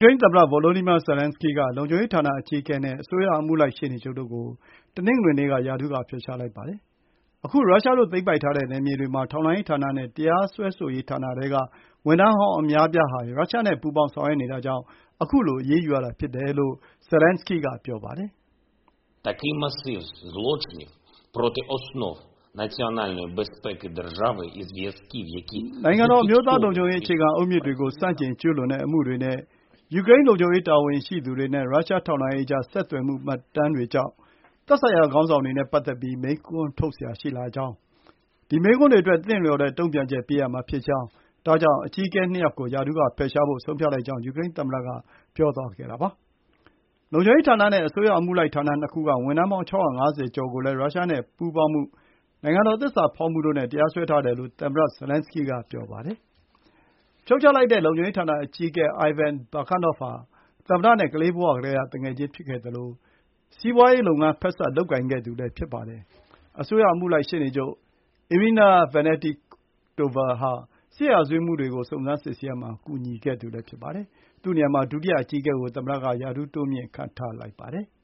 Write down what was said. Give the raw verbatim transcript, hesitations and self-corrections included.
ယူကရိန်းသမ္မတ Volodymyr Zelenskyy က လုံခြုံရေးဌာနအကြီးအကဲနဲ့ အစိုးရအမှုလိုက်ရှေ့နေချုပ်တို့ကို တနင်္ဂနွေနေ့က ရာထူးကဖယ်ရှားလိုက်ပါတယ်။ အခု ရုရှားတို့သိမ်းပိုက်ထားတဲ့နယ်မြေတွေမှာ ထောက်လှမ်းရေးဌာနနဲ့ တရားစွဲဆိုရေးဌာနထဲက ဝန်ထမ်းဟောင်းအများအပြားဟာ ရုရှားနဲ့ပူးပေါင်းဆောင်ရွက်နေတာကြောင့် ခုလို အရေးယူရတာဖြစ်တယ်လို့ Zelenskyy က ပြောပါတယ်။ “ နိုင်ငံတော် အမျိုးသားလုံခြုံရေး အခြေခံအုတ်မြစ်တွေကို ဆန့်ကျင်ကျူးလွန်တဲ့အမှုတွေနဲ့ ယူကရိန်းလုံခြုံရေးတာဝန်ရှိသူတွေနဲ့ ရုရှားထောက်လှမ်းရေးကြား ဆက်သွယ်မှုမှတ်တမ်းတွေကြောင့် သက်ဆိုင်ရာခေါင်းဆောင်တွေနဲ့ပတ်သက်ပြီး မေးခွန်းထုတ်စရာရှိလာကြောင်း၊ ဒီမေးခွန်းတွေအတွက် သင့်လျော်တဲ့တုံ့ပြန်ချက်ပေးရမှာဖြစ်ကြောင်း၊ ဒါကြောင့် အကြီးအကဲနှစ်ယောက်ကို ရာထူးကဖယ်ရှားဖို့ ဆုံးဖြတ်လိုက်ကြောင်း” ယူကရိန်းသမ္မတက ပြောသွားခဲ့တာပါ။ လုံခြုံရေးဌာနနဲ့ အစိုးရအမှုလိုက်ဌာနနှစ်ခုက ဝန်ထမ်းပေါင်း ၆၅၀ ကျော်ကိုလည်း ရုရှားနဲ့ပူးပေါင်းမှု၊ နိုင်ငံတော်သစ္စာဖောက်မှုတို့နဲ့ တရားစွဲထားတယ်လို့ သမ္မတ Zelenskyy က ပြောပါတယ်။ ဖြုတ်ချလိုက်တဲ့ လုံခြုံရေးဌာနအကြီးအကဲ Ivan Bakhanov ဟာ သမ္မတနဲ့ ကလေးဘဝကတည်းက သူငယ်ချင်းဖြစ်ခဲ့သလို စီးပွါးရေးလုပ်ငန်း ဖက်စပ်လုပ်ကိုင်ခဲ့သူလည်း ဖြစ်ပါတယ်။ အစိုးရအမှုလိုက်ရှေ့နေချုပ် Irina Venediktova ဟာ စစ်ရာဇဝတ်မှုတွေကို စုံစမ်းစစ်ဆေးရာမှာ ကူညီခဲ့သူလည်း ဖြစ်ပါတယ်။ သူ့နေရာမှာ ဒုတိယအကြီးအကဲကို သမ္မတက ရာထူးတိုးမြှင့်ခန့်ထားလိုက်ပါတယ်။